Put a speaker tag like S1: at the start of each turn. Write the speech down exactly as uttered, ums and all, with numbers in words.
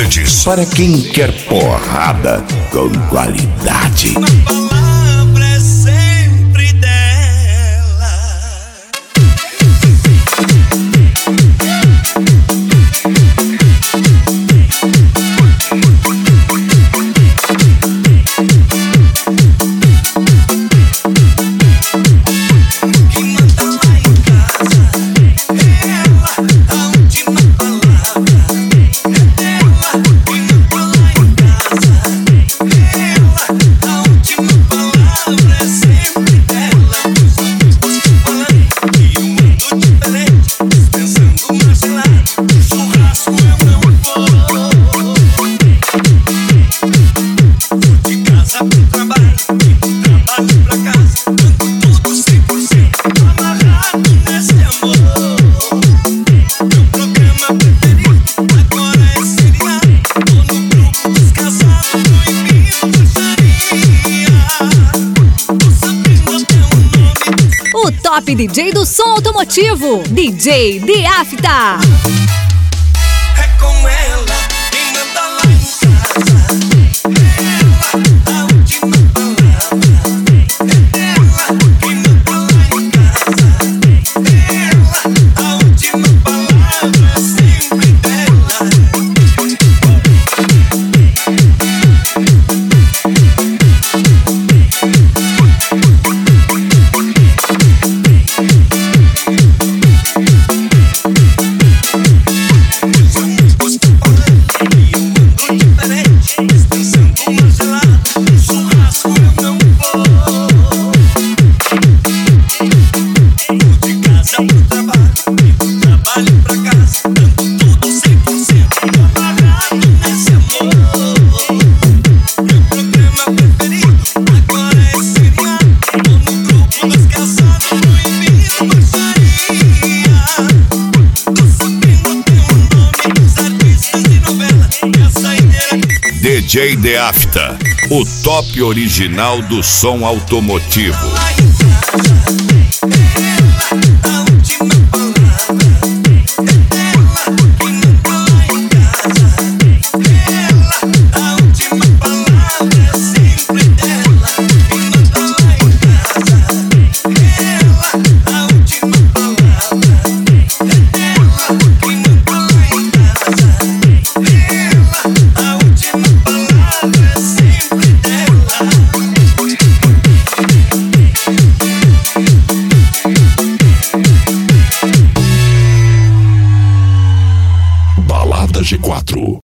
S1: Hits. Para quem quer porrada com qualidade.
S2: O top D J do som automotivo, D J Deafta.
S3: É com ela, quem manda lá em casa. Ela, a última palavra. É ela, quem manda lá em casa. Ela, a última palavra é sempre dela.
S1: D J Deafta, o top original do som automotivo. Balada G quatro.